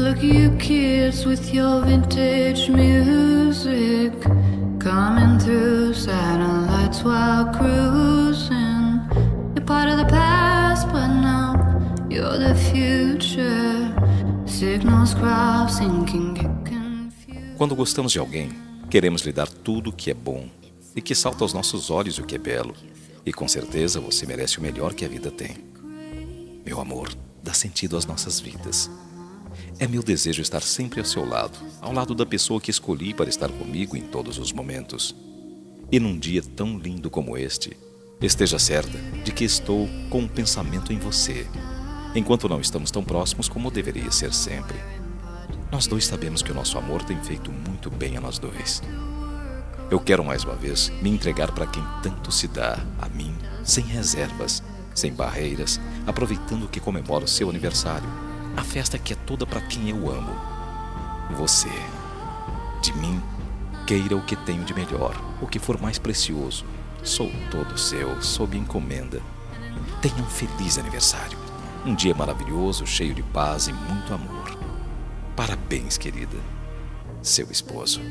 Look you kids with your vintage music coming through satellites while cruising. You're part of the past, but now you're the future. Signals crossing can get confused. Quando gostamos de alguém, queremos lhe dar tudo o que é bom e que salta aos nossos olhos o que é belo. E com certeza você merece o melhor que a vida tem. Meu amor, dá sentido às nossas vidas. É meu desejo estar sempre ao seu lado, ao lado da pessoa que escolhi para estar comigo em todos os momentos. E num dia tão lindo como este, esteja certa de que estou com um pensamento em você, enquanto não estamos tão próximos como deveria ser sempre. Nós dois sabemos que o nosso amor tem feito muito bem a nós dois. Eu quero mais uma vez me entregar para quem tanto se dá a mim, sem reservas, sem barreiras, aproveitando que comemoro o seu aniversário. A festa que é toda para quem eu amo. Você. De mim, queira o que tenho de melhor, o que for mais precioso. Sou todo seu, sob encomenda. Tenha um feliz aniversário. Um dia maravilhoso, cheio de paz e muito amor. Parabéns, querida. Seu esposo.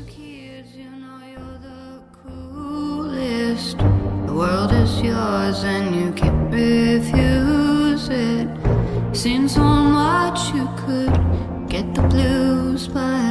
The world is yours and you can't refuse it. Seen so much you could get the blues by